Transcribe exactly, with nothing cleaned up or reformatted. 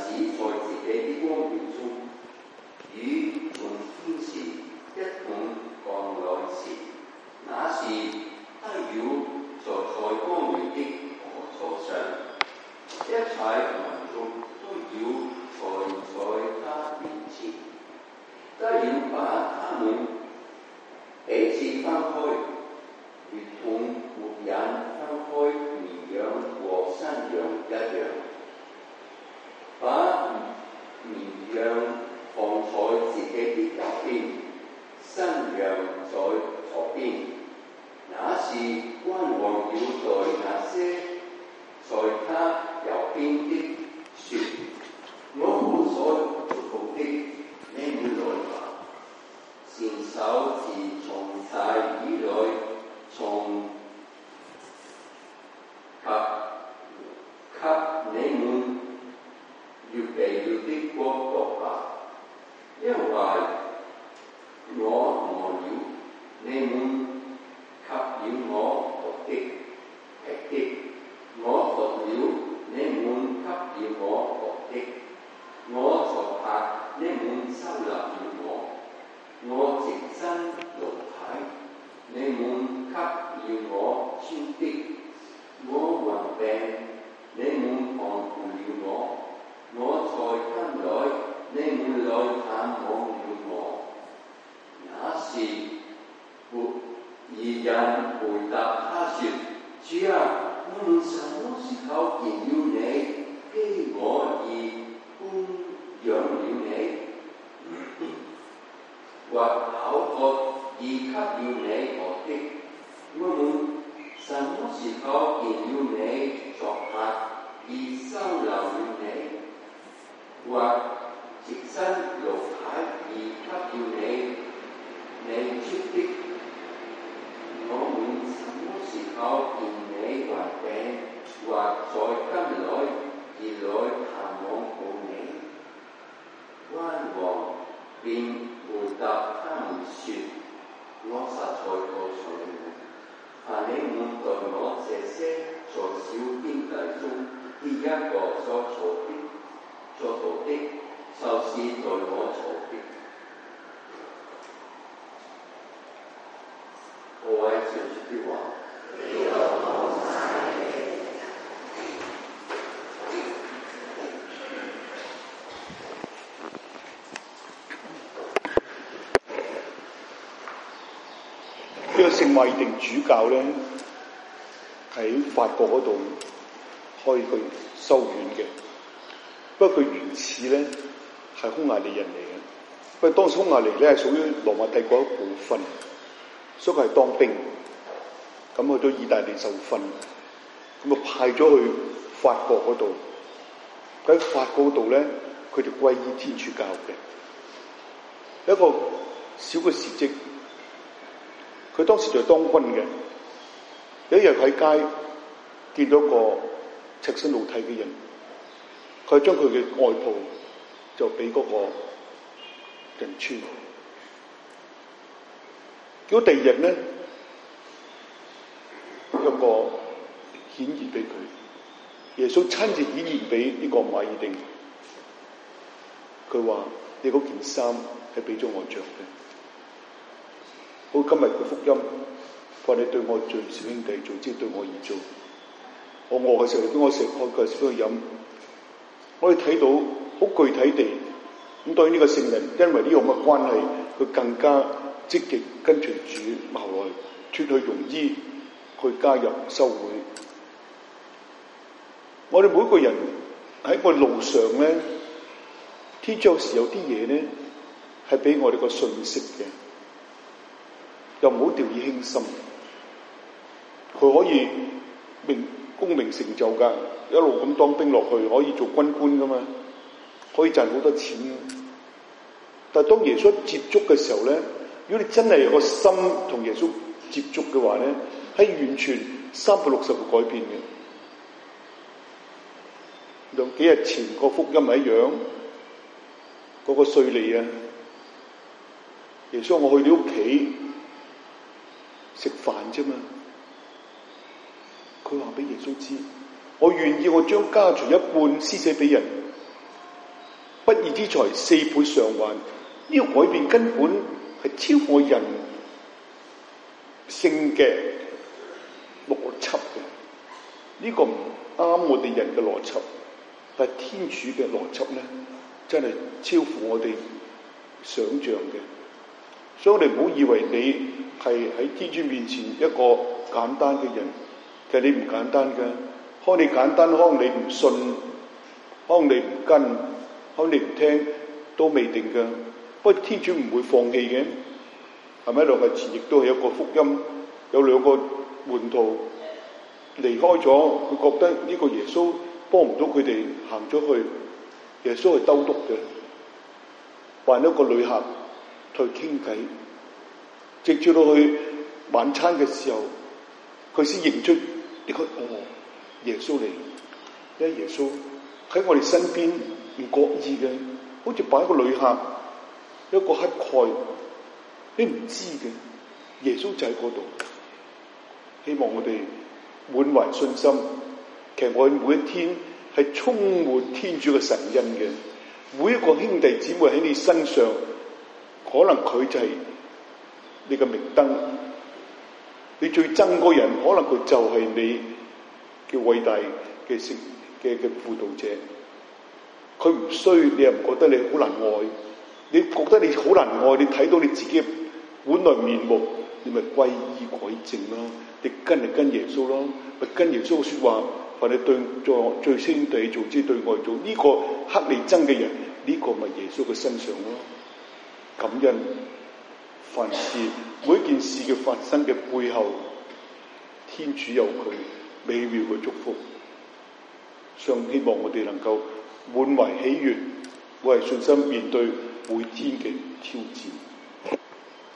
使在自己的光榮中，與眾天使一同降來時，那時他要坐在光榮的寶座上，一切民眾都要坐在他面前，他要把他們彼此分開，如同牧人分開綿羊和山羊一樣，把綿羊放在自己的右邊，山羊在左邊。那時君王要對那些在他右邊的說：我本所祝福的，你們來吧，承受自從世以來從給給你們預備了的國度吧，因為我餓了，你們給了我喝的吃的；我渴了，你們給了我喝的；我作客，你們收納了我；我赤身露體，你們給了我穿的；我患病，你們看顧了我；我在監裏，你們來探望了我。那時義人回答他說：主啊，我們什麼時候見了你，飢餓而供養了你，或口渴而給了你喝的？我們什麼時候見了你作客而收留了你，或赤身露體而給了你你穿的？我們什麼時候見你患病，或在監裏而來探望過你？君王便回答他們說：我實在告訴你們，凡你們對我這些在小兄弟中第一個所做的做到的，就是對我做的。各位上主的話， 呢個聖馬爾定主教咧，喺法國嗰度開佢修院嘅。不過佢原始咧係匈牙利人嚟嘅，不過當時匈牙利咧係屬於羅馬帝國一部分。所以佢係當兵，咁去到意大利受訓，咁啊派咗去法國嗰度。喺法國嗰度咧，佢就歸依天主教嘅。一個小嘅事蹟，佢當時就係當軍嘅。有一日喺街見到個赤身露體嘅人，佢將佢嘅外袍就俾嗰個人穿。結果第二日咧，有個顯現俾佢，耶穌親自顯現俾呢個馬爾定。佢話：你嗰件衫係俾咗我着嘅。好，今日嘅福音，話你對我最小兄弟做，即係對我而做。我餓嘅時候，你俾我食；渴嘅時候，俾我飲。我哋睇到好具體地，咁對於呢個聖人，因為呢樣嘅關係，佢更加積極跟隨主，後來脫去庸衣，去加入修會。我哋每個人喺個路上咧，天主有時有啲嘢咧係俾我哋個信息嘅，又唔好掉以輕心。佢可以名功名成就㗎，一路咁當兵落去，可以做軍官㗎嘛，可以賺好多錢。但係當耶穌接觸嘅時候咧，如果你真係有個心同耶穌接觸嘅話咧，係完全三百六十度改變嘅。兩幾日前個福音係一樣，嗰、那個稅吏啊，耶穌我去你屋企食飯啫嘛，佢話俾耶穌知，我願意我將家財一半施捨俾人， 不義之財四倍償還。呢、這個改變根本係超過人性嘅邏輯嘅，呢、這個唔啱我哋人嘅邏輯，但係天主嘅邏輯咧，真係超乎我哋想象嘅。所以我哋唔好以為你係喺天主面前一個簡單嘅人，其實你唔簡單嘅。可能你簡單，可能你唔信，可能你唔跟，可能你唔聽，都未定嘅。不過天主唔會放棄嘅，係咪？兩日前亦都係一個福音，有兩個門徒離開咗，佢覺得呢個耶穌幫唔到佢哋，行咗去。耶穌係兜篤嘅，還一個旅客同佢傾偈，直至到去晚餐嘅時候，佢先認出呢個哦，耶穌嚟。因為耶穌喺我哋身邊唔覺意嘅，好似擺一個旅客，一個乞丐，你唔知嘅，耶穌就喺嗰度。希望我哋滿懷信心，其實我哋每一天係充滿天主嘅神恩嘅。每一個兄弟姊妹喺你身上，可能佢就係你嘅明燈。你最憎嗰人，可能佢就係你嘅偉大嘅聖嘅嘅輔導者。佢唔衰，你又唔覺得你好難愛？你覺得你好難愛？你睇到你自己本來面目，你咪歸依改正咯。你跟嚟跟耶穌咯，咪跟耶穌嘅説話，凡你對做最兄弟做之對外做呢、這個黑你憎嘅人，呢、這個咪耶穌嘅身上咯。感恩，凡事每一件事嘅發生嘅背後，天主有佢美妙嘅祝福。上希望我哋能夠滿懷喜悅，滿懷信心面對每天嘅挑戰。